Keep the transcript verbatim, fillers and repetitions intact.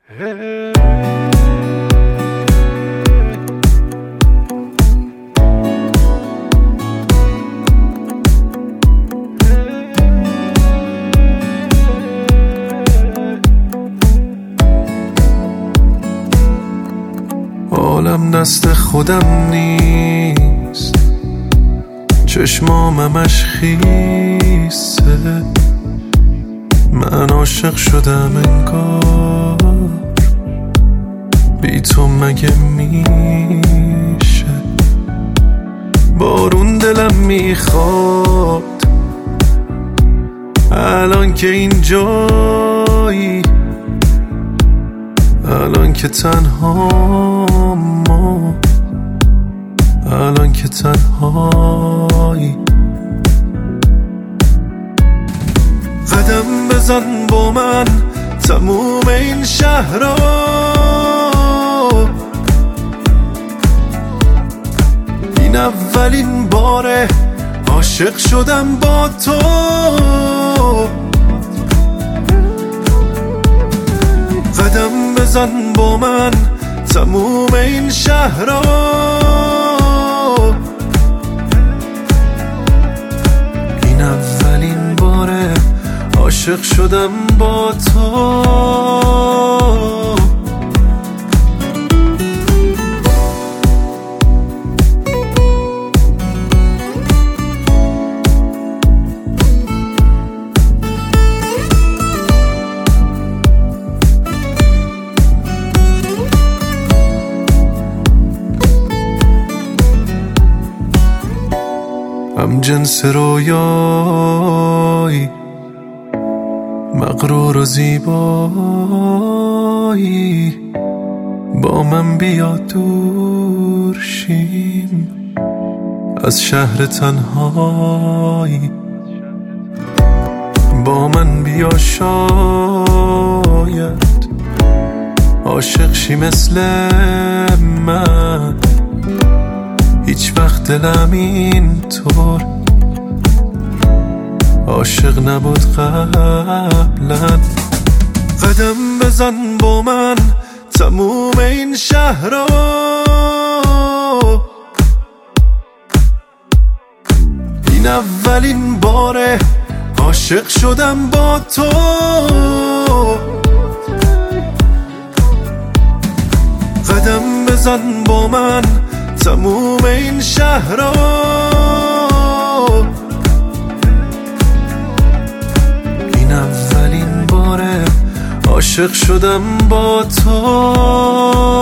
عالم دست خودم نیست، چشمامش خیسه، من عاشق شدم انگار، بی تو مگه میشه؟ بارون دلم میخواد الان که اینجایی، الان که تنها ما، الان که تنهایی. قدم بزن با من تموم این شهر رو، این اولین باره عاشق شدم با تو. قدم بزن با من تموم این شهر رو، این اولین باره عاشق شدم با تو. هم جنس رویایی، مغرور و زیبایی، با من بیا دور شیم از شهر تنهایی. با من بیا شاید عاشق شی مثل من، هیچ وقت دلم اینطور عاشق نبود قبلا. قدم بزن با من تموم این شهر رو، این اولین باره عاشق شدم با تو. قدم بزن با من تموم این شهر رو، این اولین باره عاشق شدم با تو.